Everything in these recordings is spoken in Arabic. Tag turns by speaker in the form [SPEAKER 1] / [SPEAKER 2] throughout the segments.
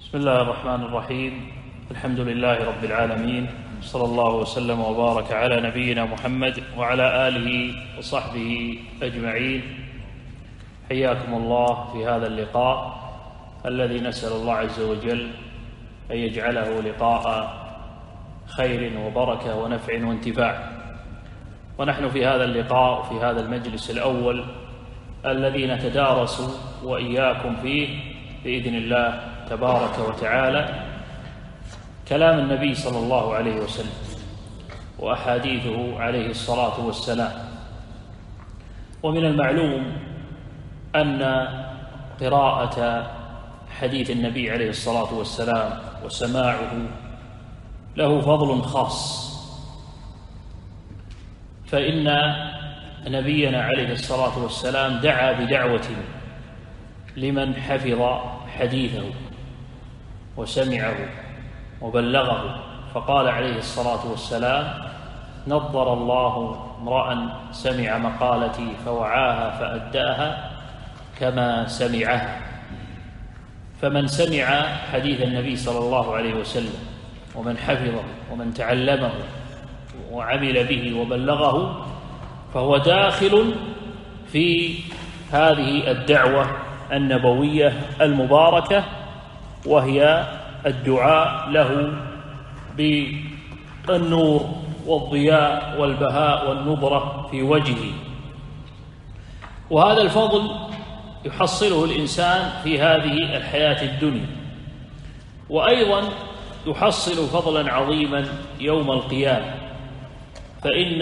[SPEAKER 1] بسم الله الرحمن الرحيم. الحمد لله رب العالمين، صلى الله وسلم وبارك على نبينا محمد وعلى آله وصحبه أجمعين. حياكم الله في هذا اللقاء الذي نسأل الله عز وجل أن يجعله لقاء خير وبركة ونفع وانتفاع. ونحن في هذا اللقاء وفي هذا المجلس الأول الذي نتدارس وإياكم فيه بإذن الله تبارك وتعالى كلام النبي صلى الله عليه وسلم وأحاديثه عليه الصلاة والسلام. ومن المعلوم أن قراءة حديث النبي عليه الصلاة والسلام وسماعه له فضل خاص، فإن نبينا عليه الصلاة والسلام دعا بدعوة لمن حفظ حديثه وسمعه وبلغه، فقال عليه الصلاة والسلام: نضر الله امرأ سمع مقالتي فوعاها فأداها كما سمعها. فمن سمع حديث النبي صلى الله عليه وسلم ومن حفظه ومن تعلمه وعمل به وبلغه فهو داخل في هذه الدعوة النبوية المباركة، وهي الدعاء له بالنور والضياء والبهاء والنضرة في وجهه. وهذا الفضل يحصله الإنسان في هذه الحياة الدنيا، وأيضا يحصل فضلا عظيما يوم القيامة، فإن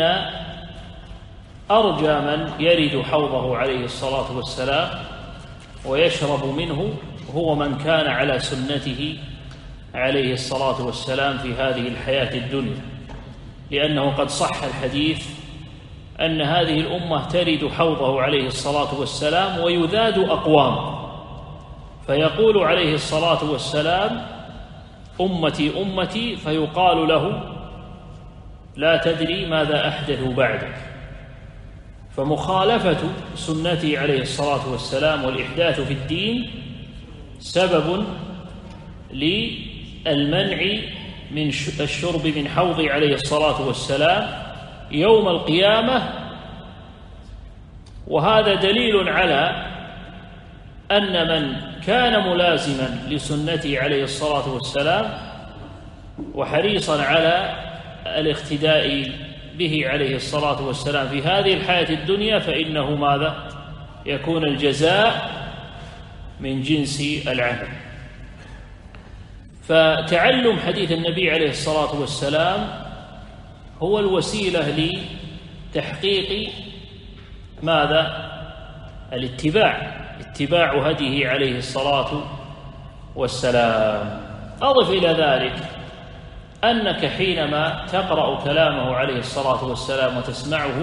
[SPEAKER 1] أرجى من يرد حوضه عليه الصلاة والسلام ويشرب منه هو من كان على سنته عليه الصلاة والسلام في هذه الحياة الدنيا، لأنه قد صح الحديث أن هذه الأمة ترد حوضه عليه الصلاة والسلام ويذاد أقوام، فيقول عليه الصلاة والسلام: أمتي أمتي، فيقال له: لا تدري ماذا أحدثوا بعدك. فمخالفة سنته عليه الصلاة والسلام والإحداث في الدين سبب للمنع من الشرب من حوضه عليه الصلاة والسلام يوم القيامة. وهذا دليل على أن من كان ملازما لسنته عليه الصلاة والسلام وحريصا على الاقتداء به عليه الصلاة والسلام في هذه الحياة الدنيا فإنه ماذا؟ يكون الجزاء من جنس العمل. فتعلم حديث النبي عليه الصلاة والسلام هو الوسيلة لتحقيق ماذا؟ اتباع هديه عليه الصلاة والسلام. أضف إلى ذلك أنك حينما تقرأ كلامه عليه الصلاة والسلام وتسمعه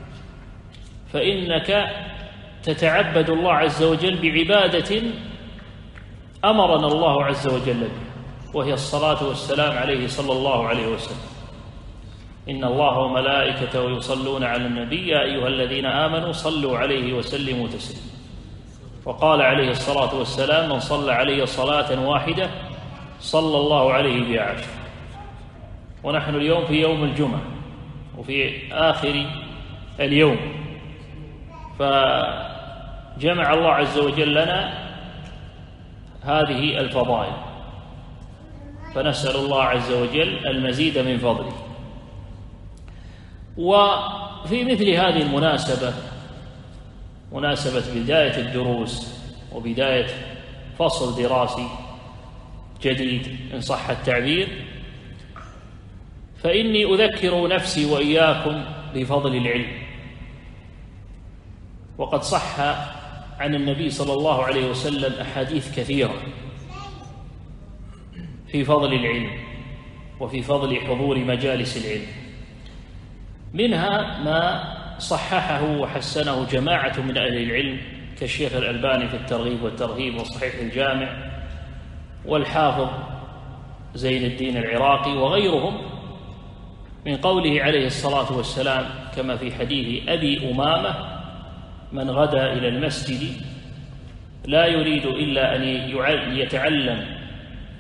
[SPEAKER 1] فإنك تتعبد الله عز وجل بعبادة أمرنا الله عز وجل بها، وهي الصلاة والسلام عليه صلى الله عليه وسلم. إن الله وملائكته يصلون على النبي يا أيها الذين آمنوا صلوا عليه وسلموا تسليما. وقال عليه الصلاة والسلام: من صلى علي صلاة واحدة صلى الله عليه بها عشر. ونحن اليوم في يوم الجمعة وفي آخر اليوم، فجمع الله عز وجل لنا هذه الفضائل، فنسأل الله عز وجل المزيد من فضله. وفي مثل هذه المناسبة، مناسبة بداية الدروس وبداية فصل دراسي جديد إن صح التعبير، فإني أذكر نفسي وإياكم بفضل العلم. وقد صح عن النبي صلى الله عليه وسلم أحاديث كثيرة في فضل العلم وفي فضل حضور مجالس العلم، منها ما صححه وحسنه جماعة من أهل العلم كالشيخ الألباني في الترغيب والترهيب وصحيح الجامع، والحافظ زين الدين العراقي وغيرهم، من قوله عليه الصلاة والسلام كما في حديث أبي أمامة: من غدا إلى المسجد لا يريد إلا أن يتعلم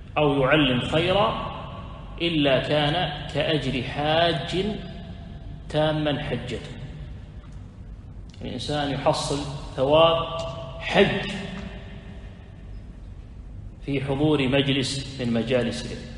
[SPEAKER 1] أو يعلم خيرا إلا كان كأجر حاج تاما حجته. الإنسان يحصل ثواب حج في حضور مجلس من مجالس العلم،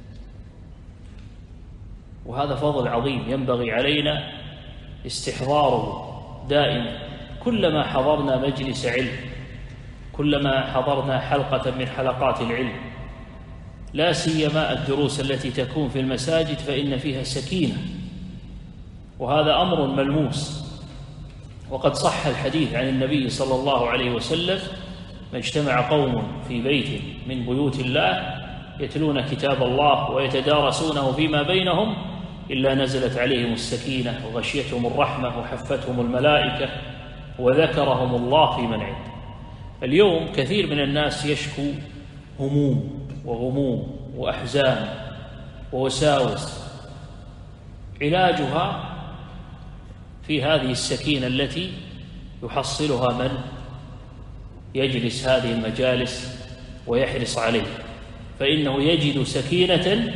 [SPEAKER 1] وهذا فضل عظيم ينبغي علينا استحضاره دائما. كلما حضرنا مجلس علم، كلما حضرنا حلقة من حلقات العلم، لا سيما الدروس التي تكون في المساجد، فإن فيها سكينة، وهذا أمر ملموس. وقد صح الحديث عن النبي صلى الله عليه وسلم: ما اجتمع قوم في بيت من بيوت الله يتلون كتاب الله ويتدارسونه فيما بينهم إلا نزلت عليهم السكينة وغشيتهم الرحمة وحفتهم الملائكة وذكرهم الله في من عنده. اليوم كثير من الناس يشكو هموم وغموم وأحزان ووساوس، علاجها في هذه السكينة التي يحصلها من يجلس هذه المجالس ويحرص عليه، فإنه يجد سكينة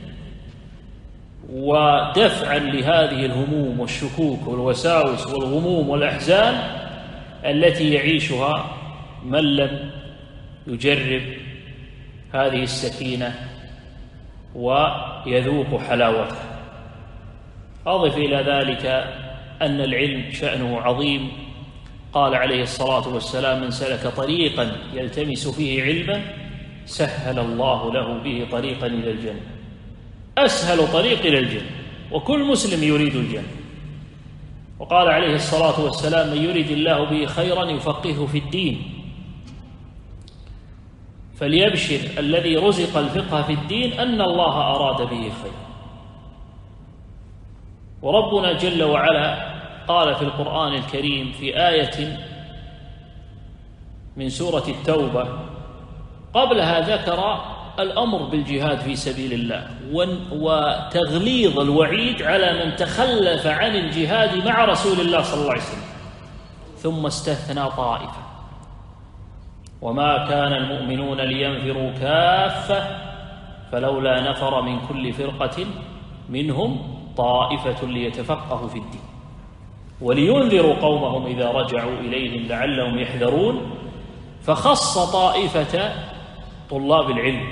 [SPEAKER 1] ودفعا لهذه الهموم والشكوك والوساوس والغموم والأحزان التي يعيشها من لم يجرب هذه السكينة ويذوق حلاوتها. أضف إلى ذلك أن العلم شأنه عظيم. قال عليه الصلاة والسلام: من سلك طريقا يلتمس فيه علما سهل الله له به طريقا إلى الجنة. أسهل طريق إلى الجنة، وكل مسلم يريد الجنة. وقال عليه الصلاة والسلام: من يريد الله به خيرا يفقهه في الدين. فليبشر الذي رزق الفقه في الدين أن الله أراد به خيرا. وربنا جل وعلا قال في القرآن الكريم في آية من سورة التوبة، قبلها ذكر الأمر بالجهاد في سبيل الله وتغليظ الوعيد على من تخلف عن الجهاد مع رسول الله صلى الله عليه وسلم، ثم استثنى طائفة: وما كان المؤمنون لينفروا كافة فلولا نفر من كل فرقة منهم طائفة ليتفقهوا في الدين ولينذروا قومهم إذا رجعوا إليهم لعلهم يحذرون. فخص طائفة طلاب العلم،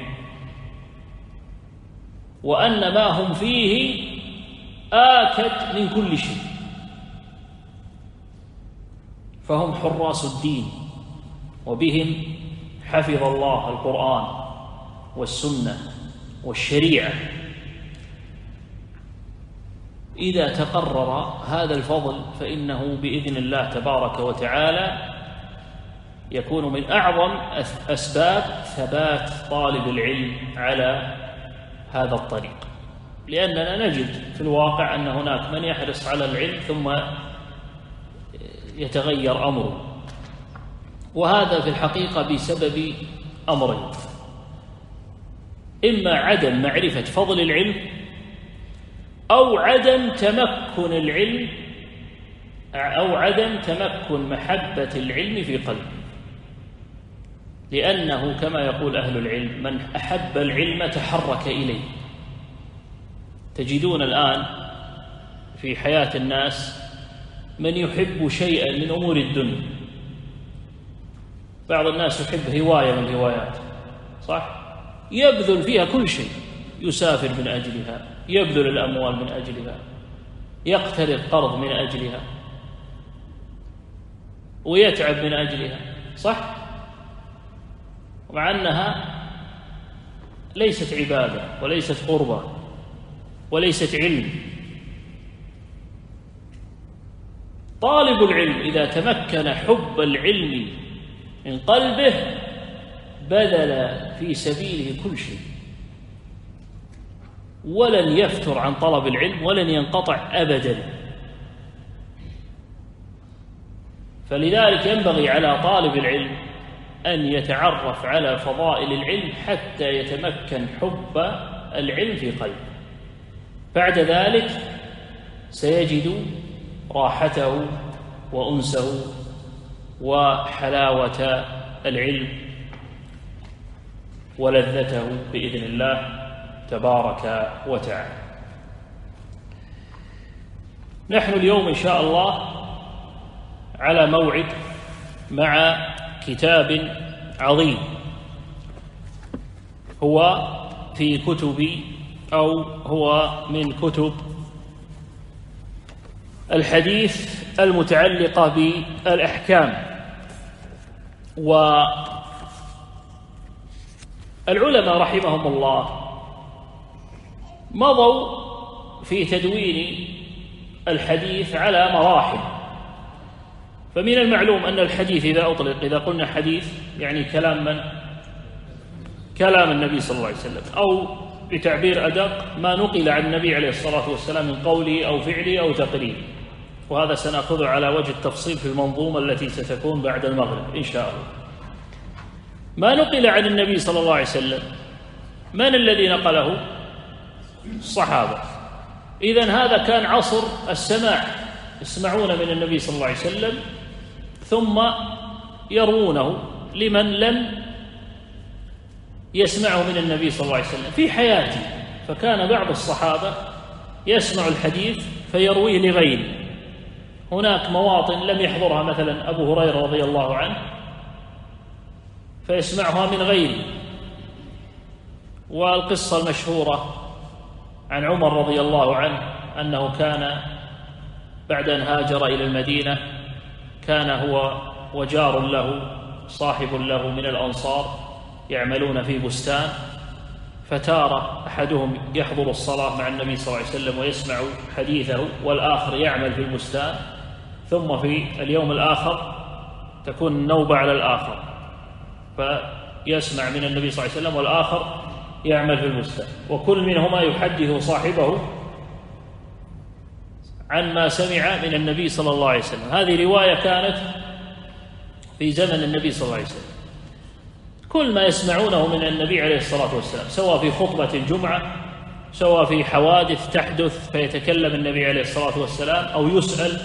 [SPEAKER 1] وأن ما هم فيه آكد من كل شيء، فهم حراس الدين، وبهم حفظ الله القرآن والسنة والشريعة. إذا تقرر هذا الفضل فإنه بإذن الله تبارك وتعالى يكون من أعظم أسباب ثبات طالب العلم على هذا الطريق، لأننا نجد في الواقع أن هناك من يحرص على العلم ثم يتغير أمره، وهذا في الحقيقة بسبب أمرين: إما عدم معرفة فضل العلم، أو عدم تمكن العلم، أو عدم تمكن محبة العلم في قلبه. لأنه كما يقول أهل العلم: من أحب العلم تحرك إليه. تجدون الآن في حياة الناس من يحب شيئا من أمور الدنيا. بعض الناس يحب هواية من الهوايات، صح؟ يبذل فيها كل شيء، يسافر من أجلها، يبذل الأموال من أجلها، يقترض قرض من أجلها، ويتعب من أجلها، صح؟ ومع أنها ليست عبادة وليست قربة وليست علم. طالب العلم إذا تمكن حب العلم من قلبه بذل في سبيله كل شيء، ولن يفتر عن طلب العلم ولن ينقطع أبدا. فلذلك ينبغي على طالب العلم أن يتعرف على فضائل العلم حتى يتمكن حب العلم في قلبه. بعد ذلك سيجد راحته وأنسه وحلاوة العلم. ولذته بإذن الله تبارك وتعالى. نحن اليوم إن شاء الله على موعد مع كتاب عظيم هو في كتب أو هو من كتب الحديث المتعلقة بالأحكام. والعلماء رحمهم الله مضوا في تدوين الحديث على مراحل. فمن المعلوم أن الحديث إذا أطلق، إذا قلنا حديث يعني كلام من؟ كلام النبي صلى الله عليه وسلم، أو بتعبير أدق ما نقل عن النبي عليه الصلاة والسلام من قوله أو فعله أو تقريره، وهذا سنأخذه على وجه التفصيل في المنظومة التي ستكون بعد المغرب إن شاء الله. ما نقل عن النبي صلى الله عليه وسلم من الذي نقله؟ الصحابة. إذن هذا كان عصر السماع، يسمعون من النبي صلى الله عليه وسلم ثم يروونه لمن لم يسمعه من النبي صلى الله عليه وسلم في حياته. فكان بعض الصحابة يسمع الحديث فيرويه لغيره. هناك مواطن لم يحضرها مثلا أبو هريرة رضي الله عنه فيسمعها من غيره. والقصة المشهورة عن عمر رضي الله عنه أنه كان بعد أن هاجر إلى المدينة كان هو وجار له صاحب له من الأنصار يعملون في بستان، فتارة أحدهم يحضر الصلاة مع النبي صلى الله عليه وسلم ويسمع حديثه، والآخر يعمل في البستان، ثم في اليوم الآخر تكون النوبة على الآخر فيسمع من النبي صلى الله عليه وسلم والآخر يعمل في البستان، وكل منهما يحدث صاحبه عن ما سمع من النبي صلى الله عليه وسلم. هذه رواية كانت في زمن النبي صلى الله عليه وسلم. كل ما يسمعونه من النبي عليه الصلاة والسلام، سواء في خطبة الجمعة، سواء في حوادث تحدث فيتكلم النبي عليه الصلاة والسلام أو يسأل.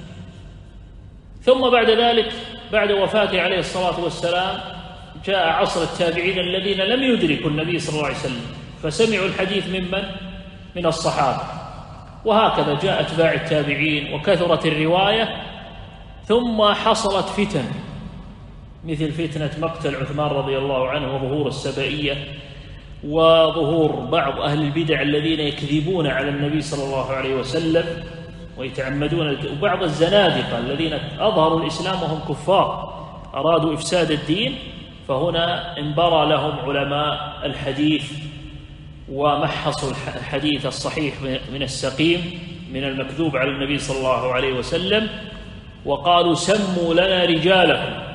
[SPEAKER 1] ثم بعد ذلك بعد وفاته عليه الصلاة والسلام جاء عصر التابعين الذين لم يدركوا النبي صلى الله عليه وسلم فسمعوا الحديث ممن؟ من الصحابة. وهكذا جاء أتباع التابعين وكثرت الرواية، ثم حصلت فتن مثل فتنة مقتل عثمان رضي الله عنه وظهور السبائية وظهور بعض أهل البدع الذين يكذبون على النبي صلى الله عليه وسلم ويتعمدون، وبعض الزنادقة الذين أظهروا الإسلام وهم كفار أرادوا إفساد الدين. فهنا انبرى لهم علماء الحديث ومحصوا الحديث الصحيح من السقيم من المكذوب على النبي صلى الله عليه وسلم، وقالوا سموا لنا رجالكم،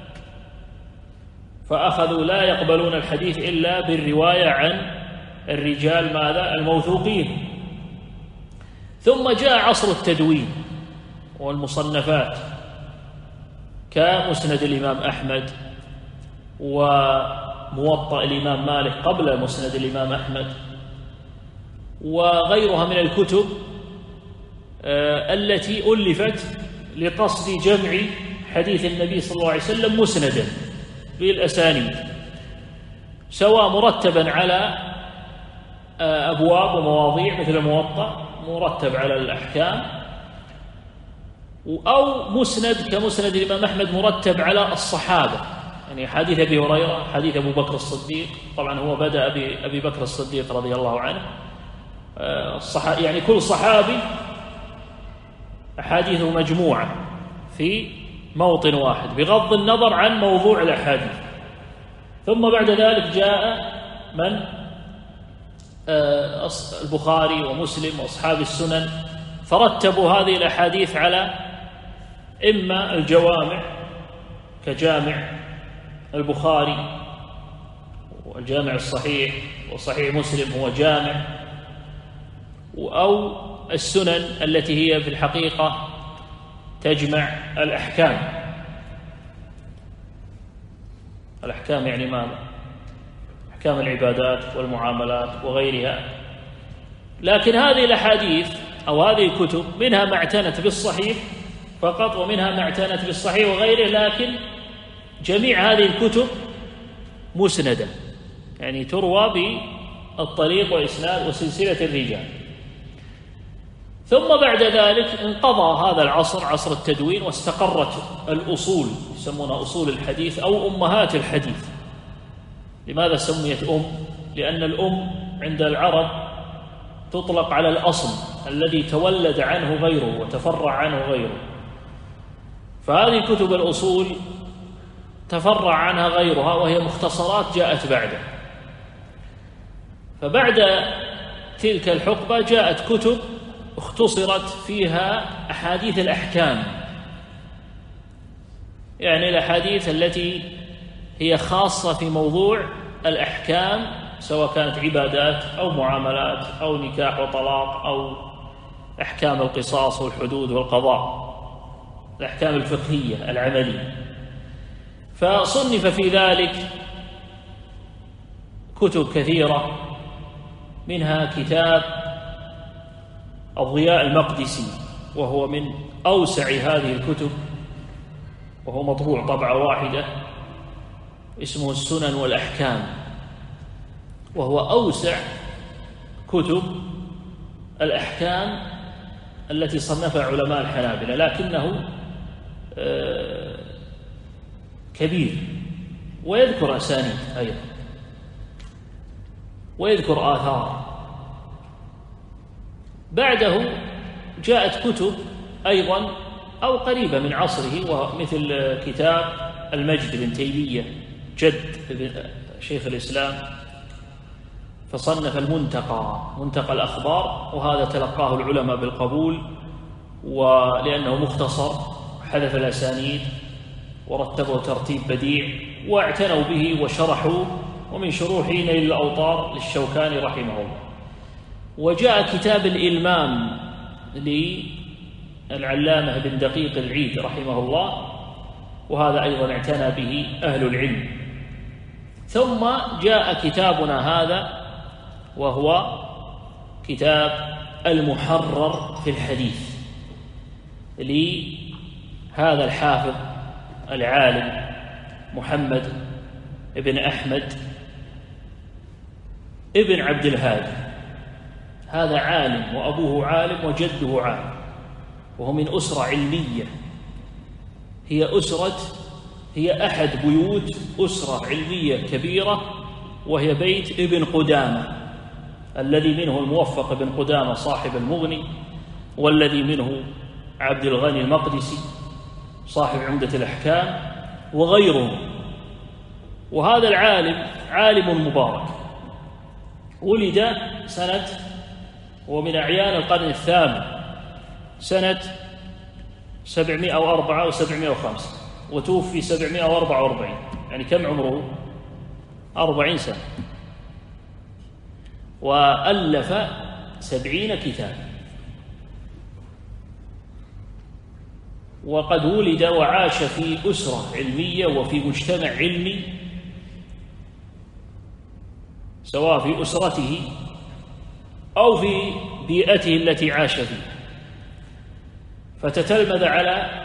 [SPEAKER 1] فأخذوا لا يقبلون الحديث إلا بالرواية عن الرجال ماذا؟ الموثوقين. ثم جاء عصر التدوين والمصنفات كمسند الإمام أحمد وموطأ الإمام مالك قبل مسند الإمام أحمد وغيرها من الكتب التي ألفت لقصد جمع حديث النبي صلى الله عليه وسلم مسندا بالأسانيد، سواء مرتبا على أبواب ومواضيع مثل الموطأ مرتب على الأحكام، أو مسند كمسند الإمام أحمد مرتب على الصحابة، يعني حديث أبي هريرة، حديث أبو بكر الصديق. طبعا هو بدأ بأبي بكر الصديق رضي الله عنه، يعني كل صحابي أحاديثه مجموعة في موطن واحد بغض النظر عن موضوع الأحاديث. ثم بعد ذلك جاء من؟ البخاري ومسلم وأصحاب السنن، فرتبوا هذه الأحاديث على إما الجوامع كجامع البخاري والجامع الصحيح، وصحيح مسلم هو جامع، أو السنن التي هي في الحقيقة تجمع الأحكام. الأحكام يعني ماذا؟ أحكام العبادات والمعاملات وغيرها. لكن هذه الأحاديث أو هذه الكتب منها ما اعتنت بالصحيح فقط، ومنها ما اعتنت بالصحيح وغيره، لكن جميع هذه الكتب مسندة، يعني تروى بالطريق وإسناد وسلسلة الرجال. ثم بعد ذلك انقضى هذا العصر، عصر التدوين، واستقرت الأصول، يسمونها أصول الحديث أو أمهات الحديث. لماذا سميت لأن الأم عند العرب تطلق على الأصل الذي تولد عنه غيره وتفرع عنه غيره، فهذه كتب الأصول تفرع عنها غيرها وهي مختصرات جاءت بعده. فبعد تلك الحقبة جاءت كتب اختصرت فيها أحاديث الأحكام، يعني الأحاديث التي هي خاصة في موضوع الأحكام، سواء كانت عبادات أو معاملات أو نكاح وطلاق أو أحكام القصاص والحدود والقضاء، الأحكام الفقهية العملية. فصنف في ذلك كتب كثيرة، منها كتاب الضياء المقدسي، وهو من أوسع هذه الكتب، وهو مطبوع طبعة واحدة، اسمه السنن والأحكام، وهو أوسع كتب الأحكام التي صنفها علماء الحنابلة، لكنه كبير، ويذكر أسانيد أيضا ويذكر آثار. بعده جاءت كتب أيضا أو قريبة من عصره، ومثل كتاب المجد بن تيمية جد شيخ الإسلام، فصنف المنتقى، منتقى الأخبار، وهذا تلقاه العلماء بالقبول، ولأنه مختصر حذف الأسانيد ورتبه ترتيب بديع واعتنوا به وشرحوه، ومن شروحه نيل الأوطار للشوكاني رحمه الله. وجاء كتاب الإلمام للعلامة بن دقيق العيد رحمه الله، وهذا أيضا اعتنى به أهل العلم. ثم جاء كتابنا هذا، وهو كتاب المحرر في الحديث لهذا الحافظ العالم محمد بن أحمد ابن عبد الهادي. هذا عالم، وأبوه عالم وجده عالم، وهو من أسرة علمية، هي أحد بيوت أسرة علمية كبيرة، وهي بيت ابن قدامة، الذي منه الموفق بن قدامة صاحب المغني، والذي منه عبد الغني المقدسي صاحب عمدة الأحكام، وغيره. وهذا العالم عالم مبارك، ولد سنة، ومن أعيان القرن الثامن، سنة 704 أو 705، وتوفي 744، يعني كم عمره؟ 40 سنة. وألف 70 كتاب، وقد ولد وعاش في أسرة علمية وفي مجتمع علمي، سواء في أسرته أو في بيئته التي عاش فيها، فتتلمذ على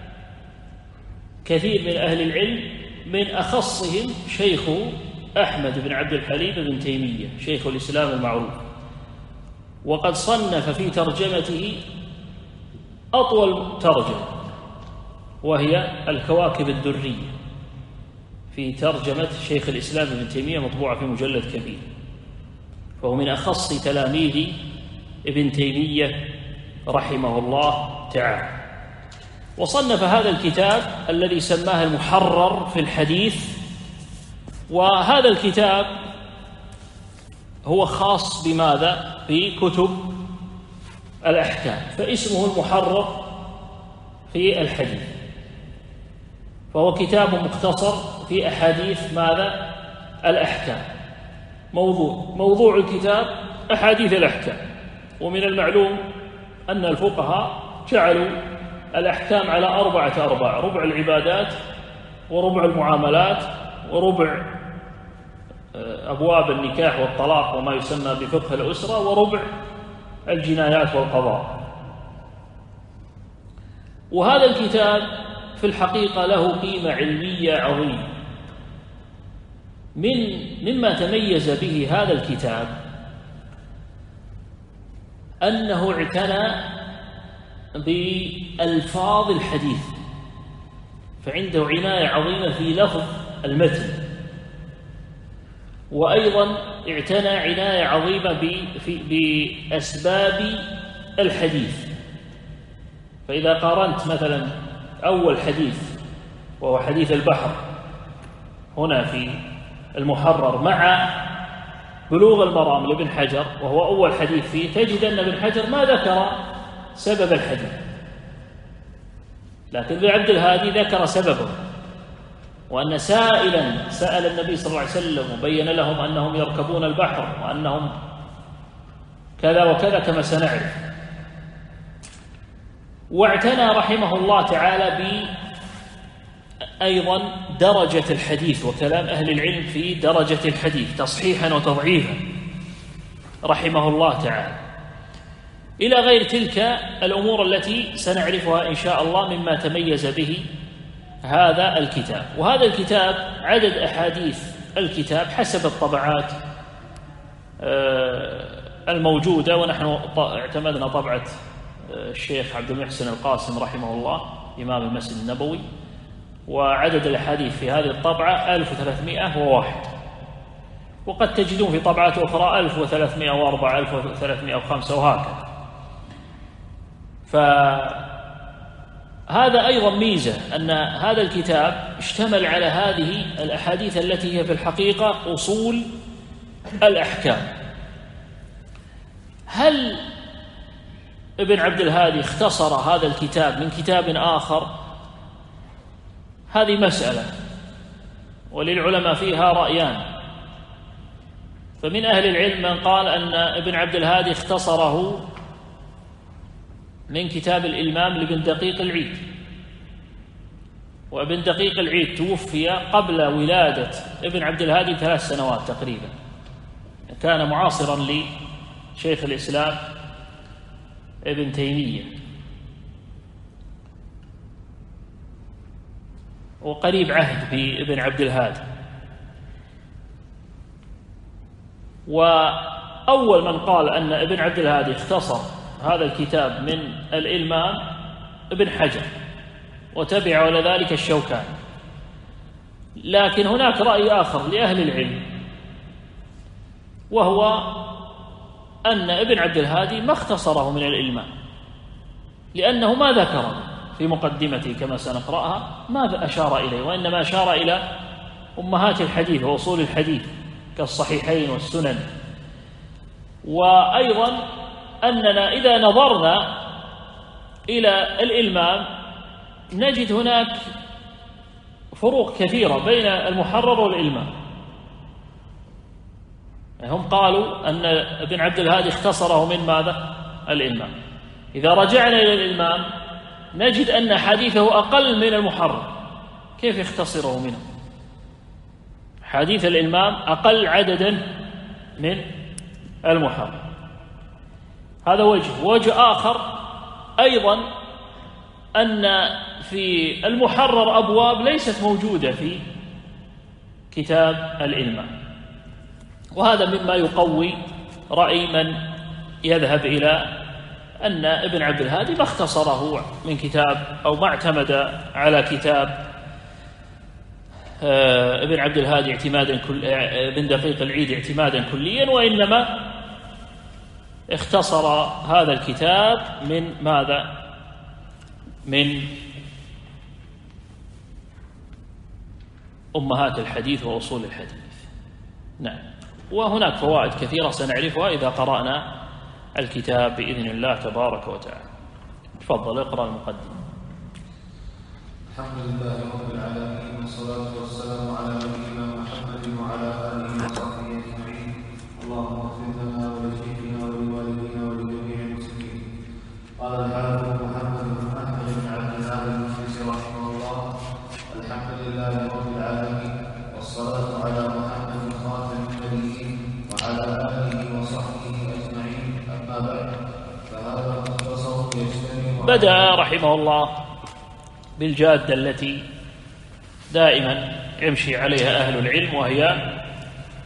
[SPEAKER 1] كثير من أهل العلم، من أخصهم شيخه أحمد بن عبد الحليم بن تيمية شيخ الإسلام المعروف. وقد صنف في ترجمته أطول ترجمة، وهي الكواكب الدرية، في ترجمة شيخ الإسلام ابن تيمية، مطبوعة في مجلد كبير، فهو من أخص تلاميذ ابن تيمية رحمه الله تعالى. وصنف هذا الكتاب الذي سماه المحرر في الحديث. وهذا الكتاب هو خاص بماذا؟ بكتب الأحكام، فاسمه المحرر في الحديث، فهو كتاب مختصر في أحاديث ماذا؟ الأحكام. موضوع الكتاب أحاديث الأحكام. ومن المعلوم أن الفقهاء جعلوا الأحكام على 4 أرباع: ربع العبادات، وربع المعاملات، وربع أبواب النكاح والطلاق وما يسمى بفقه الأسرة، وربع الجنايات والقضاء. وهذا الكتاب في الحقيقة له قيمة علمية عظيمة، مما تميز به هذا الكتاب أنه اعتنى بألفاظ الحديث، فعنده عناية عظيمة في لفظ المتن، وأيضا اعتنى عناية عظيمة بأسباب الحديث. فإذا قارنت مثلا أول حديث وهو حديث البحر هنا في المحرر مع بلوغ المرام لابن حجر وهو أول حديث فيه، تجد أن ابن حجر ما ذكر سبب الحديث، لكن ابن عبد الهادي ذكر سببه، وأن سائلا سأل النبي صلى الله عليه وسلم وبين لهم أنهم يركبون البحر وأنهم كذا وكذا كما سنعرف. واعتنى رحمه الله تعالى أيضا درجة الحديث وكلام أهل العلم في درجة الحديث تصحيحا وتضعيفا رحمه الله تعالى، إلى غير تلك الأمور التي سنعرفها إن شاء الله مما تميز به هذا الكتاب. وهذا الكتاب عدد أحاديث الكتاب حسب الطبعات الموجودة، ونحن اعتمدنا طبعة الشيخ عبد المحسن القاسم رحمه الله إمام المسجد النبوي، وعدد الأحاديث في هذه الطبعة 1301، وقد تجدون في طبعات أخرى 1304 1305 وهكذا. فهذا أيضا ميزة أن هذا الكتاب اشتمل على هذه الأحاديث التي هي في الحقيقة أصول الأحكام. هل ابن عبد الهادي اختصر هذا الكتاب من كتاب آخر؟ هذه مسألة وللعلماء فيها رأيان. فمن أهل العلم من قال أن ابن عبد الهادي اختصره من كتاب الإلمام لابن دقيق العيد، وابن دقيق العيد توفي قبل ولادة ابن عبد الهادي 3 سنوات تقريبا، كان معاصرا لشيخ الإسلام ابن تيمية، وقريب عهد بابن عبد الهادي. وأول من قال أن ابن عبد الهادي اختصر هذا الكتاب من الإلمام ابن حجر، وتبع على ذلك الشوكاني. لكن هناك رأي آخر لأهل العلم، وهو أن ابن عبد الهادي ما اختصره من الإلمام، لأنه ما ذكر في مقدمته كما سنقرأها ما أشار إليه، وإنما أشار إلى أمهات الحديث وأصول الحديث كالصحيحين والسنن. وأيضا أننا إذا نظرنا إلى الإلمام نجد هناك فروق كثيرة بين المحرر والإلمام. هم قالوا أن ابن عبد الهادي اختصره من ماذا؟ الإلمام. إذا رجعنا إلى الإلمام نجد أن حديثه أقل من المحرر، كيف يختصره منه؟ حديث الإلمام أقل عددا من المحرر. هذا وجه آخر أيضا أن في المحرر أبواب ليست موجودة في كتاب الإلمام، وهذا مما يقوي رأي من يذهب إلى أن ابن عبد الهادي ما اختصره من كتاب أو ما اعتمد على كتاب ابن عبد الهادي ابن دقيق العيد اعتمادا كليا، وإنما اختصر هذا الكتاب من ماذا؟ من أمهات الحديث وأصول الحديث. نعم، وهناك فوائد كثيرة سنعرفها إذا قرأنا الكتاب بإذن الله تبارك وتعالى. تفضل اقرأ المقدمة.
[SPEAKER 2] الحمد لله رب العالمين، والصلاة والسلام على نبينا محمد وعلى آله وصحبه أجمعين. اللهم اغفر لنا ولشيخنا ولوالدينا ولجميع المسلمين. قال الحافظ محمد بن أحمد بن عبد الهادي المقدسي رحمه الله: الحمد لله رب العالمين، والصلاة على محمد خاتم النبيين وعلى آله وصحبه أجمعين. أما بعد، فهذا مختصر يجتمع.
[SPEAKER 1] بدأ رحمه الله بالجادة التي دائما يمشي عليها أهل العلم، وهي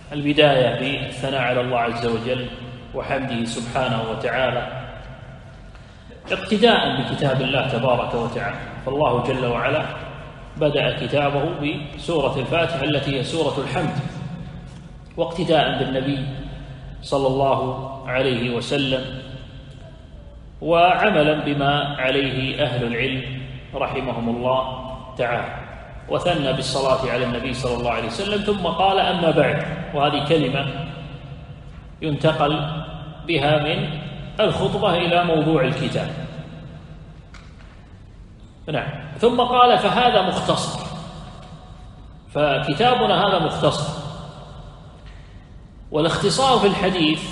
[SPEAKER 1] البداية بالثناء على الله عز وجل وحمده سبحانه وتعالى اقتداء بكتاب الله تبارك وتعالى. فالله جل وعلا بدأ كتابه بسورة الفاتحة التي هي سورة الحمد، واقتداء بالنبي صلى الله عليه وسلم، وعملا بما عليه أهل العلم رحمهم الله تعالى، وثنى بالصلاة على النبي صلى الله عليه وسلم، ثم قال: أما بعد. وهذه كلمة ينتقل بها من الخطبة إلى موضوع الكتاب. نعم. ثم قال: فهذا مختصر، فكتابنا هذا مختصر. والاختصار في الحديث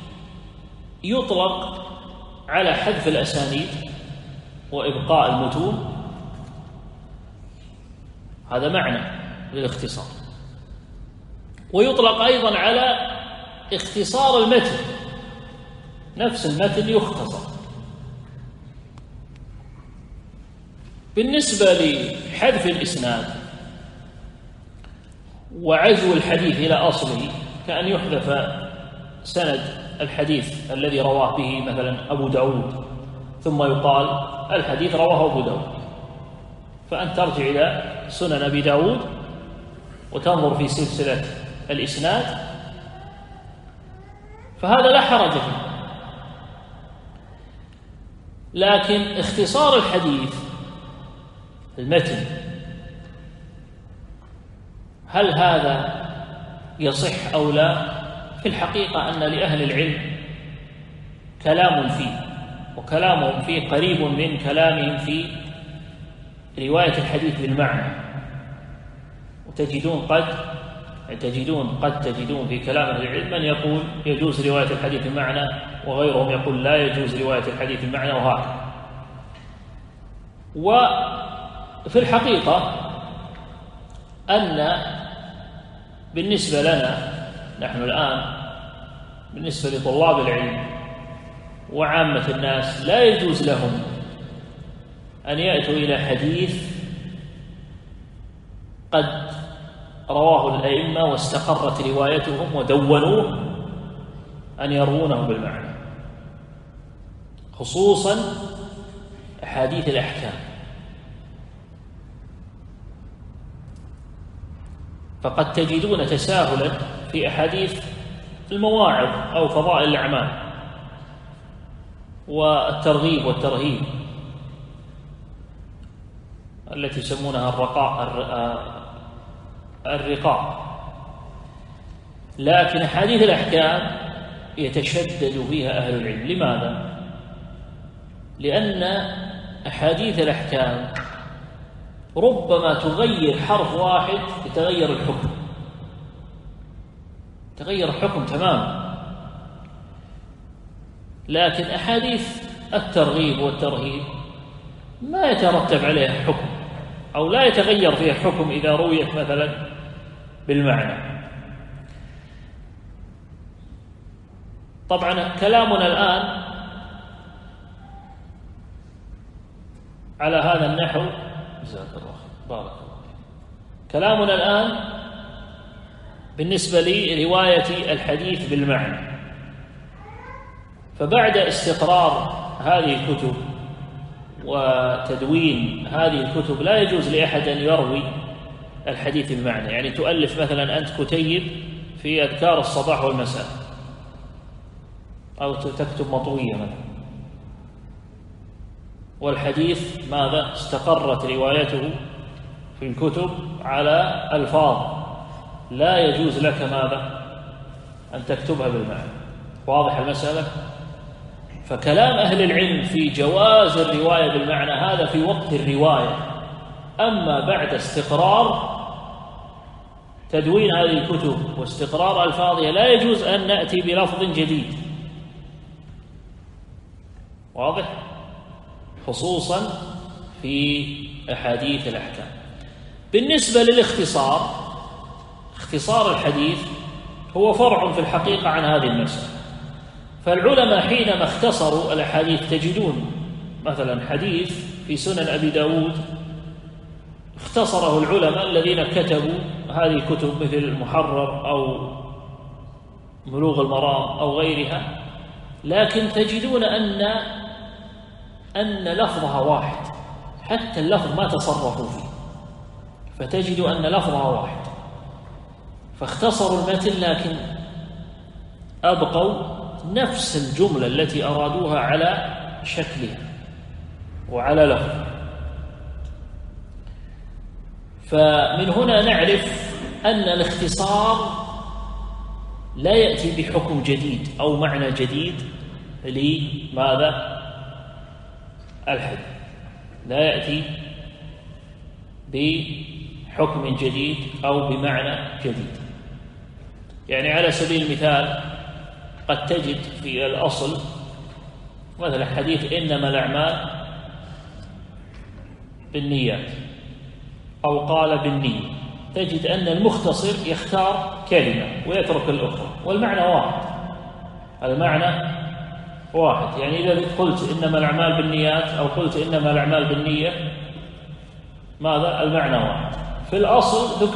[SPEAKER 1] يطلق على حذف الأسانيد وإبقاء المتون، هذا معنى للاختصار. ويطلق أيضا على اختصار المتن، نفس المتن يختصر. بالنسبة لحذف الإسناد وعزو الحديث إلى أصله، كأن يحذف سند الحديث الذي رواه به مثلا أبو داود، ثم يقال الحديث رواه أبو داود، فأن ترجع إلى سنن أبي داود وتنظر في سلسلة الإسناد، فهذا لا حرج فيه. لكن اختصار الحديث المتن، هل هذا يصح أو لا؟ في الحقيقة أن لأهل العلم كلام فيه، وكلامهم فيه قريب من كلامهم في رواية الحديث بالمعنى. وتجدون قد تجدون في كلام أهل العلم من يقول يجوز رواية الحديث بالمعنى، وغيرهم يقول لا يجوز رواية الحديث بالمعنى، وهكذا. وفي الحقيقة أن بالنسبة لنا نحن الآن، بالنسبة لطلاب العلم وعامة الناس، لا يجوز لهم أن يأتوا إلى حديث قد رواه الأئمة واستقرت روايتهم ودونوه أن يروونه بالمعنى، خصوصا أحاديث الأحكام. فقد تجدون تساهلا في أحاديث المواعظ أو فضائل الأعمال والترغيب والترهيب التي يسمونها الرقاء. لكن أحاديث الأحكام يتشدد فيها أهل العلم. لماذا؟ لأن أحاديث الأحكام ربما تغير حرف واحد يتغير الحكم، تغير الحكم تماما. لكن أحاديث الترغيب والترهيب ما يترتب عليها حكم، أو لا يتغير فيها حكم إذا رويت مثلا بالمعنى. طبعا كلامنا الآن على هذا النحو، جزاك الله خير، بارك الله فيك. كلامنا الآن بالنسبة لرواية الحديث بالمعنى، فبعد استقرار هذه الكتب وتدوين هذه الكتب لا يجوز لأحد أن يروي الحديث بالمعنى. يعني تؤلف مثلا أنت كتيب في أذكار الصباح والمساء، أو تكتب مطوية مثلا، والحديث ماذا؟ استقرت روايته في الكتب على ألفاظ لا يجوز لك ماذا؟ أن تكتبها بالمعنى. واضح المسألة؟ فكلام أهل العلم في جواز الرواية بالمعنى هذا في وقت الرواية. أما بعد استقرار تدوين هذه الكتب واستقرار ألفاظها لا يجوز أن نأتي بلفظ جديد. واضح؟ خصوصا في أحاديث الأحكام. بالنسبة للاختصار، اختصار الحديث هو فرع في الحقيقة عن هذه المسألة. فالعلماء حينما اختصروا الأحاديث، تجدون مثلا حديث في سنن أبي داود اختصره العلماء الذين كتبوا هذه الكتب مثل المحرر أو بلوغ المرام أو غيرها، لكن تجدون أن لفظها واحد، حتى اللفظ ما تصرفوا فيه، فتجد أن لفظها واحد، فاختصروا المتن لكن أبقوا نفس الجملة التي أرادوها على شكلها وعلى لفظها. فمن هنا نعرف أن الاختصار لا يأتي بحكم جديد أو معنى جديد لماذا؟ الحديث لا يأتي بحكم جديد أو بمعنى جديد. يعني على سبيل المثال قد تجد في الأصل مثلا حديث إنما الأعمال بالنيات أو قال بالنية، تجد أن المختصر يختار كلمة ويترك الأخرى والمعنى واحد، المعنى واحد. يعني إذا قلت إنما الأعمال بالنيات أو قلت إنما الأعمال بالنية، ماذا؟ المعنى واحد. في الأصل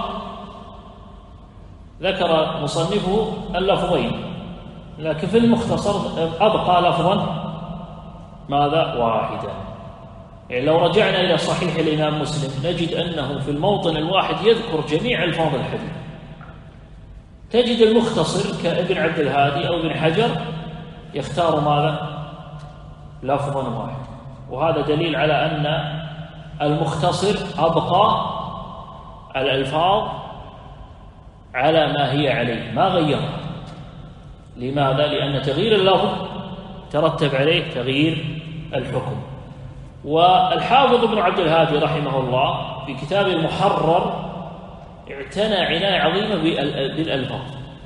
[SPEAKER 1] ذكر مصنفه اللفظين، لكن في المختصر أبقى لفظا ماذا؟ واحدا. يعني لو رجعنا إلى صحيح الإمام مسلم نجد أنه في الموطن الواحد يذكر جميع ألفاظ الحديث. تجد المختصر كابن عبد الهادي أو ابن حجر يختار ماذا؟ لفظا واحد. وهذا دليل على أن المختصر أبقى الألفاظ على ما هي عليه، ما غيرها. لماذا؟ لأن تغيير اللفظ ترتب عليه تغيير الحكم. والحافظ ابن عبد الهادي رحمه الله في كتابه المحرر اعتنى عناية عظيمة بالألفاظ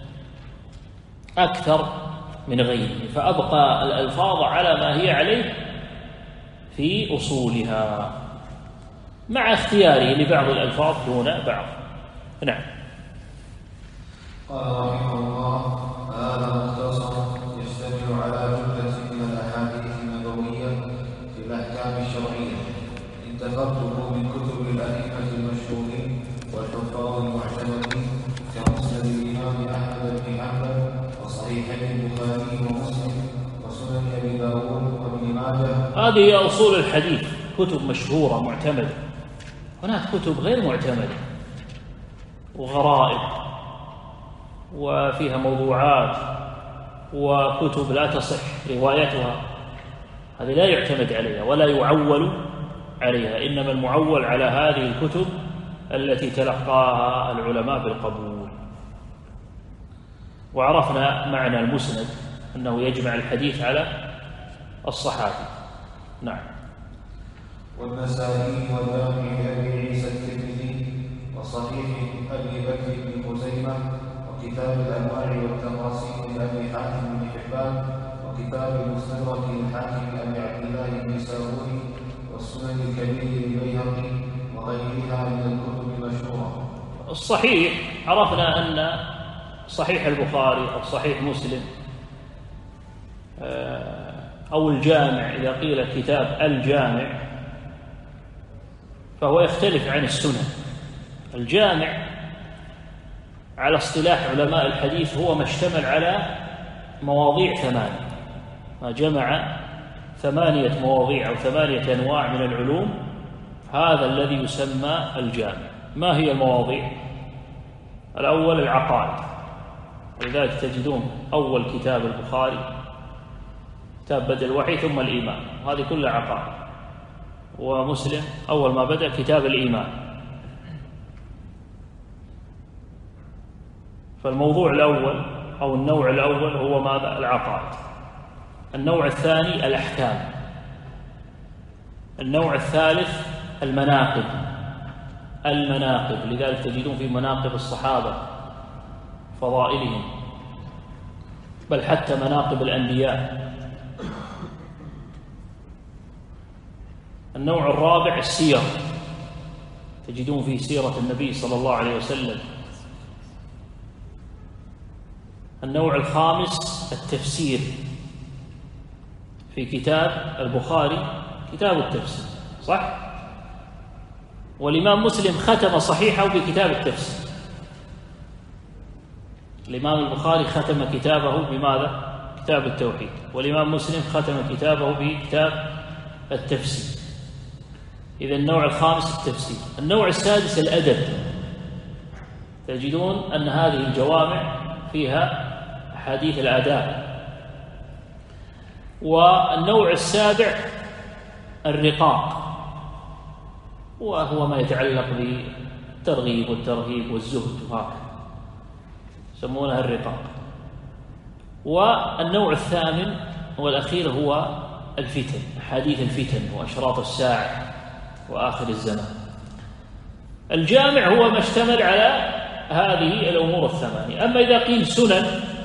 [SPEAKER 1] أكثر من غيره، فأبقى الألفاظ على ما هي عليه في أصولها مع اختياره لبعض الألفاظ دون بعض. نعم.
[SPEAKER 2] قال رحمه الله: هذا مختصر يشتمل على جملة من الأحاديث النبوية في الأحكام الشرعية، انتخبته من كتب الأئمة المشهورين والحفاظ المعتمدين كمسند الإمام أحمد بن حنبل وصحيحي البخاري ومسلم وسنن أبي داود وابن ماجه.
[SPEAKER 1] هذه هي أصول الحديث، كتب مشهورة معتمدة. هناك كتب غير معتمدة وغرائب وفيها موضوعات وكتب لا تصح روايتها، هذه لا يعتمد عليها ولا يعول عليها، إنما المعول على هذه الكتب التي تلقاها العلماء بالقبول. وعرفنا معنى المسند أنه يجمع الحديث على الصحابي. نعم.
[SPEAKER 2] والنسائي والجامع لأبي عيسى الترمذي وصحيح أبي بكر بن خزيمة وكتاب الأنواع والتماثيل لأبي حاتم بن حبان وكتاب المستدرك للحاكم أبي عبد الله النسائي والسنن الكبير للبيهقي وغيرها من الكتب المشهورة.
[SPEAKER 1] الصحيح عرفنا أن صحيح البخاري أو صحيح مسلم أو الجامع، إذا قيل كتاب الجامع فهو يختلف عن السنن. الجامع على اصطلاح علماء الحديث هو ما اشتمل على مواضيع 8، ما جمع 8 مواضيع أو 8 أنواع من العلوم، هذا الذي يسمى الجامع. ما هي المواضيع؟ الأول العقائد، ولذلك تجدون أول كتاب البخاري كتاب بدء الوحي ثم الإيمان، هذه كلها عقائد. ومسلم أول ما بدأ كتاب الإيمان. فالموضوع الأول أو النوع الأول هو ماذا؟ العقائد. النوع الثاني الأحكام. النوع الثالث المناقب. لذلك تجدون في مناقب الصحابة، فضائلهم، بل حتى مناقب الأنبياء. النوع الرابع السير، تجدون فيه سيرة النبي صلى الله عليه وسلم. النوع الخامس التفسير، في كتاب البخاري كتاب التفسير، صح؟ والإمام مسلم ختم صحيحه بكتاب التفسير. الإمام البخاري ختم كتابه بماذا؟ كتاب التوحيد. والإمام مسلم ختم كتابه بكتاب التفسير. إذا النوع الخامس التفسير. النوع السادس الأدب. تجدون أن هذه الجوامع فيها أحاديث الآداب. والنوع السابع الرقاق، وهو ما يتعلق بالترغيب والترهيب والزهد وهكذا، يسمونها الرقاق. والنوع الثامن والأخير هو الفتن، أحاديث الفتن وأشراط الساعة وآخر الزمان. الجامع هو ما اشتمل على هذه الأمور الثمانية. أما إذا قيل سنن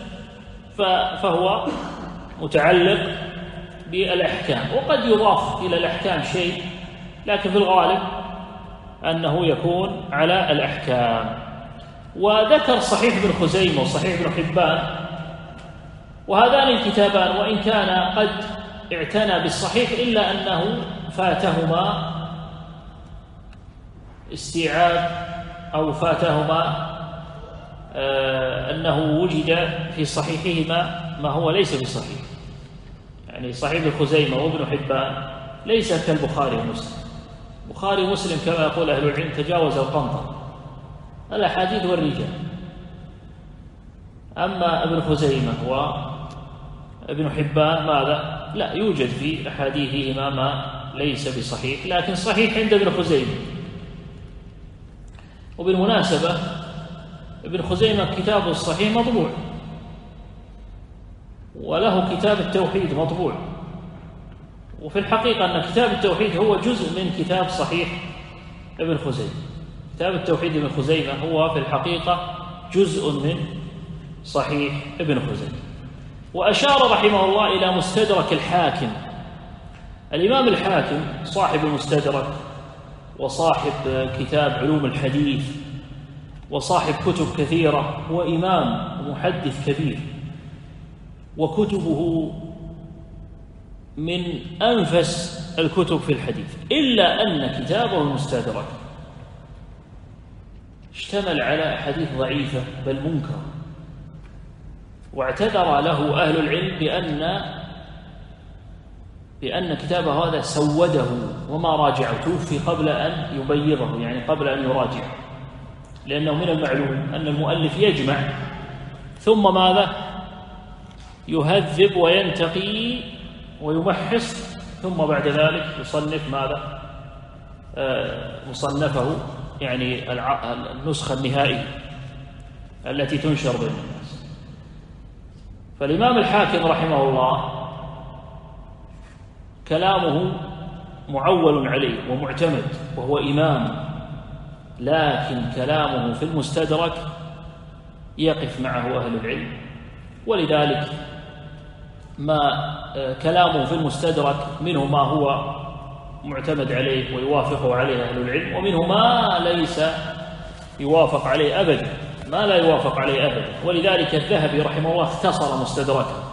[SPEAKER 1] فهو متعلق بالأحكام، وقد يضاف إلى الأحكام شيء، لكن في الغالب أنه يكون على الأحكام. وذكر صحيح ابن خزيمة وصحيح ابن حبان، وهذان الكتابان وإن كان قد اعتنى بالصحيح إلا أنه فاتهما استيعاب، أو فاتهما أنه وجد في صحيحهما ما هو ليس في صحيح. يعني صحيح ابن خزيمة وابن حبان ليس كالبخاري ومسلم. البخاري ومسلم كما يقول أهل العلم تجاوز القنطرة، الأحاديث والرجال. أما ابن خزيمة وابن حبان ماذا؟ لا يوجد في أحاديثهما ما ليس بصحيح، لكن صحيح عند ابن خزيمة. وبالمناسبة ابن خزيمة كتابه الصحيح مطبوع، وله كتاب التوحيد مطبوع. وفي الحقيقة أن كتاب التوحيد هو جزء من كتاب صحيح ابن خزيمة. كتاب التوحيد ابن خزيمة هو في الحقيقة جزء من صحيح ابن خزيمة. وأشار رحمه الله إلى مستدرك الحاكم. الإمام الحاكم صاحب المستدرك، وصاحب كتاب علوم الحديث، وصاحب كتب كثيرة، هو إمام ومحدث كبير، وكتبه من أنفس الكتب في الحديث، إلا أن كتابه المستدرك اشتمل على أحاديث ضعيفة بل منكر، واعتذر له أهل العلم بأن كتابه هذا سوده وما راجعه، توفي قبل أن يبيضه، يعني قبل أن يراجع، لأنه من المعلوم أن المؤلف يجمع ثم ماذا؟ يهذب وينتقي ويمحص، ثم بعد ذلك يصنف ماذا؟ مصنفه، يعني النسخة النهائية التي تنشر بين الناس. فالإمام الحاكم رحمه الله كلامه معول عليه ومعتمد، وهو إمام، لكن كلامه في المستدرك يقف معه أهل العلم. ولذلك ما كلامه في المستدرك منه ما هو معتمد عليه ويوافقه عليه أهل العلم، ومنه ما ليس يوافق عليه أبدا، ما لا يوافق عليه أبدا. ولذلك الذهبي رحمه الله اختصر مستدركه،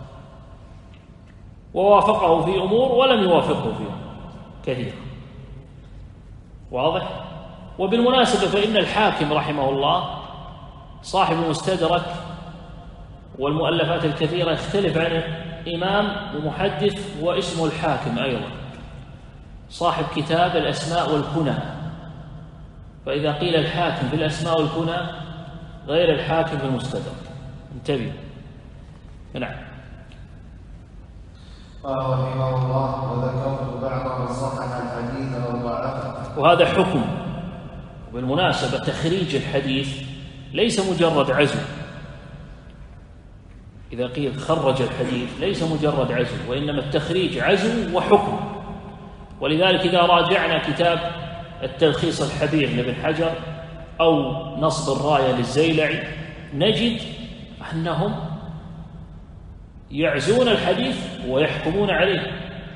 [SPEAKER 1] ووافقه في أمور ولم يوافقه في أمور كثيرة. واضح؟ وبالمناسبة فإن الحاكم رحمه الله صاحب المستدرك والمؤلفات الكثيرة يختلف عن إمام ومحدث واسمه الحاكم أيضا، صاحب كتاب الأسماء والكنى. فإذا قيل الحاكم في الأسماء والكنى غير الحاكم في المستدرك، انتبه. نعم.
[SPEAKER 2] قال رحمه الله: وذكرت بعض من صحح الحديث أو ضعفه.
[SPEAKER 1] وهذا حكم. وبالمناسبة تخريج الحديث ليس مجرد عزو. إذا قيل خرج الحديث ليس مجرد عزو، وإنما التخريج عزو وحكم. ولذلك إذا راجعنا كتاب التلخيص الحبير لابن حجر أو نصب الراية للزيلعي نجد أنهم يعزون الحديث ويحكمون عليه.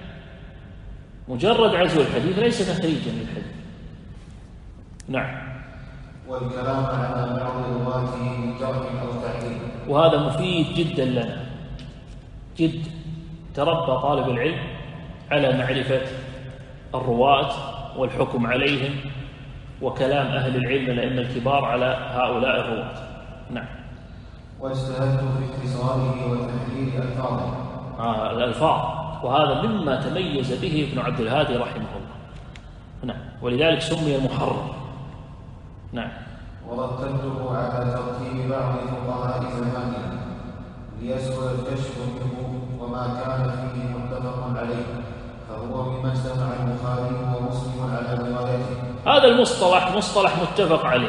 [SPEAKER 1] مجرد عزو الحديث ليس تخريجا للحديث. نعم.
[SPEAKER 2] والكلام على بعض رواته بجرح أو تعديل.
[SPEAKER 1] وهذا مفيد جدا لنا، جد. تربى طالب العلم على معرفة الرواة والحكم عليهم وكلام أهل العلم الأئمة الكبار على هؤلاء الرواة. نعم.
[SPEAKER 2] واجتهدت في اختصاره وتحليل ألفاظه.
[SPEAKER 1] الألفاظ، وهذا مما تميز به ابن عبد الهادي رحمه الله. نعم، ولذلك سمي المحرر. نعم.
[SPEAKER 2] ورتبته على ترتيب بعض فقهاء زمانه ليسهل الكشف منه، وما كان فيه متفق عليه فهو مما اجتمع البخاري ومسلم على روايته.
[SPEAKER 1] هذا المصطلح مصطلح متفق عليه،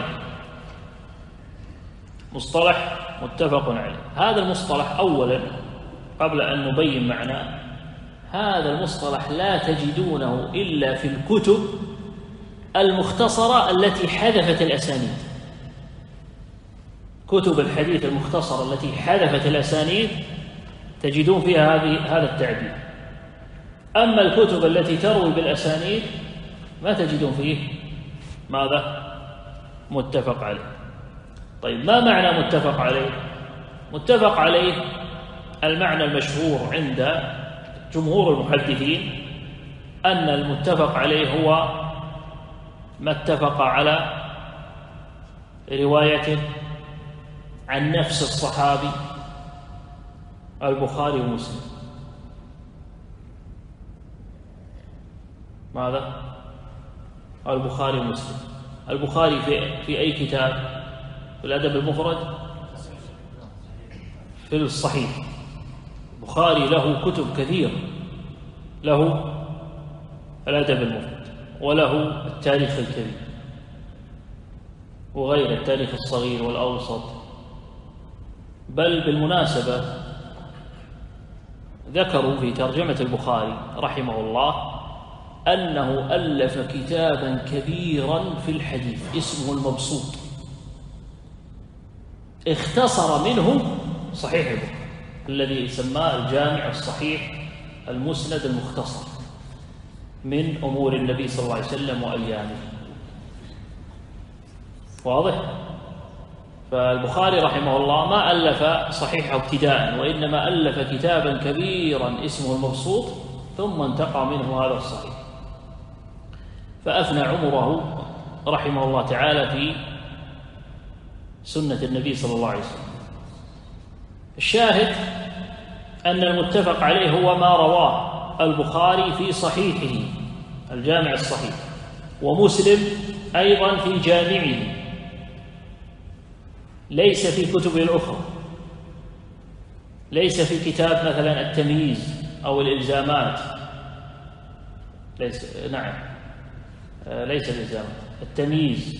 [SPEAKER 1] مصطلح متفق عليه. هذا المصطلح أولا قبل أن نبين معناه، هذا المصطلح لا تجدونه إلا في الكتب المختصرة التي حذفت الأسانيد. كتب الحديث المختصرة التي حذفت الأسانيد تجدون فيها هذا التعبير. أما الكتب التي تروي بالأسانيد ما تجدون فيه ماذا؟ متفق عليه. طيب، ما معنى متفق عليه؟ متفق عليه المعنى المشهور عند جمهور المحدثين أن المتفق عليه هو ما اتفق على روايته عن نفس الصحابي البخاري ومسلم. ماذا؟ البخاري ومسلم. البخاري في أي كتاب؟ في الأدب المفرد؟ في الصحيح. البخاري له كتب كثيرة، له الأدب المفرد، وله التاريخ الكبير، وغير التاريخ الصغير والأوسط. بل بالمناسبة ذكروا في ترجمة البخاري رحمه الله أنه ألف كتابا كبيرا في الحديث اسمه المبسوط، اختصر منه صحيح البخاري الذي سماه الجامع الصحيح المسند المختصر من أمور النبي صلى الله عليه وسلم وأيامه. واضح؟ فالبخاري رحمه الله ما ألف صحيحه ابتداء، وإنما ألف كتابا كبيرا اسمه المبسوط، ثم انتقى منه هذا الصحيح، فأفنى عمره رحمه الله تعالى في سنة النبي صلى الله عليه وسلم. الشاهد أن المتفق عليه هو ما رواه البخاري في صحيحه الجامع الصحيح، ومسلم أيضا في جامعه، ليس في كتبه الأخرى، ليس في كتاب مثلا التمييز أو الإلزامات، ليس، نعم، ليس الإلزامات، التمييز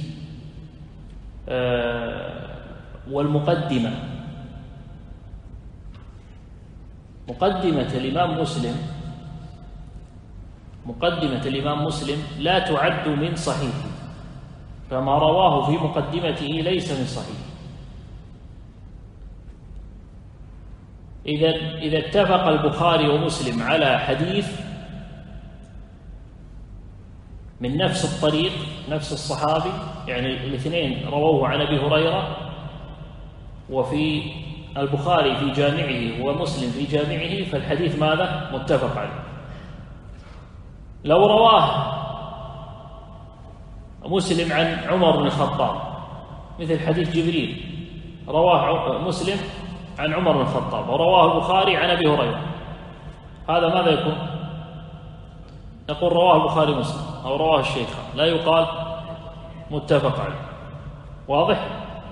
[SPEAKER 1] والمقدمة. مقدمة الإمام مسلم لا تعد من صحيحه، فما رواه في مقدمته ليس من صحيح. إذا اتفق البخاري ومسلم على حديث من نفس الطريق، نفس الصحابي، يعني الاثنين رووه عن أبي هريرة، وفي البخاري في جامعه ومسلم في جامعه، فالحديث ماذا؟ متفق عليه. لو رواه مسلم عن عمر بن الخطاب مثل حديث جبريل، رواه مسلم عن عمر بن الخطاب ورواه البخاري عن أبي هريرة، هذا ماذا يكون؟ نقول رواه البخاري مسلم أو رواه الشيخان، لا يقال متفق عليه. واضح؟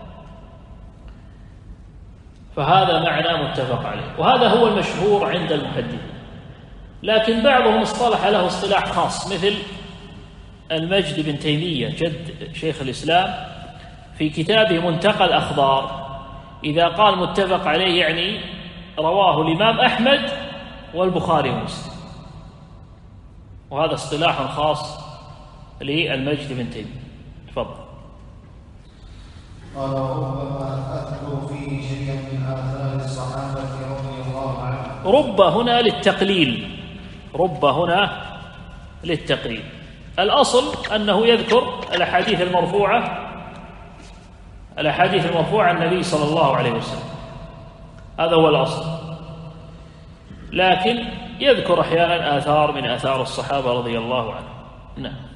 [SPEAKER 1] فهذا معنى متفق عليه، وهذا هو المشهور عند المحدثين. لكن بعضهم اصطلح له اصطلاح خاص، مثل المجد بن تيمية جد شيخ الإسلام في كتابه منتقى الأخبار، إذا قال متفق عليه يعني رواه الإمام أحمد والبخاري ومسلم، وهذا اصطلاح خاص للمجد بن تيمية. تفضل.
[SPEAKER 2] قال: ربما أذكر فيه شيئا من آثار الصحابة رضي الله عنهم.
[SPEAKER 1] رب هنا للتقليل، رب هنا للتقليل. الأصل أنه يذكر الأحاديث المرفوعة عن النبي صلى الله عليه وسلم، هذا هو الأصل، لكن يذكر أحيانا آثار من آثار الصحابة رضي الله عنهم. نعم.